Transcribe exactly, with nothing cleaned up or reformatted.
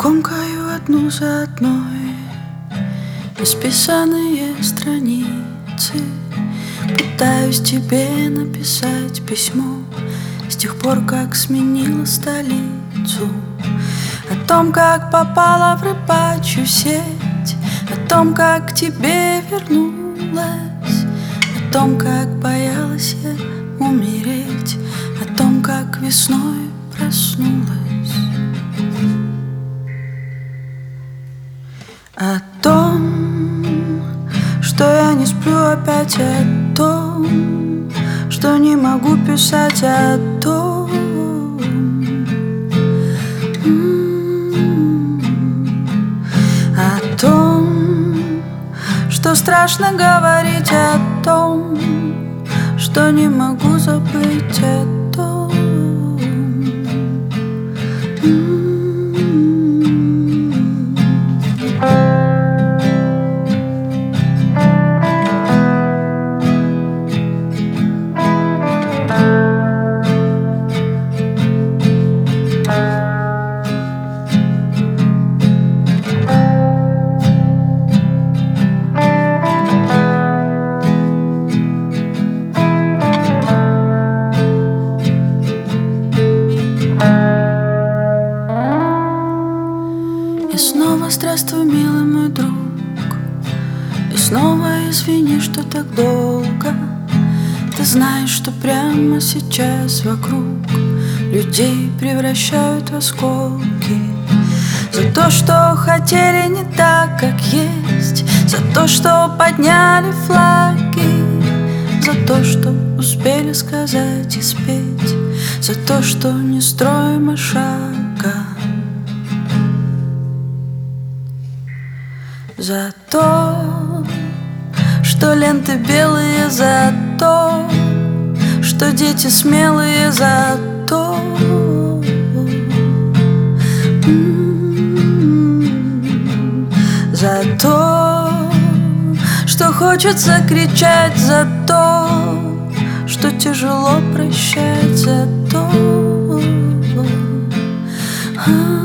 комкаю одну за одной исписанные страницы. Пытаюсь тебе написать письмо с тех пор, как сменила столицу. О том, как попала в рыбачью сеть, о том, как к тебе вернулась, о том, как боялась я умереть, о том, как весной проснулась. О том, что я не сплю опять, о том, что не могу писать, о том, о том, что страшно говорить, о том, что не могу забыть, о том. И снова здравствуй, милый мой друг, и снова извини, что так долго. Ты знаешь, что прямо сейчас вокруг людей превращают в осколки. За то, что хотели не так, как есть, за то, что подняли флаги, за то, что успели сказать и спеть, за то, что не строим шага, за то, что ленты белые, за то, что дети смелые, за то, за то, что хочется кричать, за то, что тяжело прощать, за то.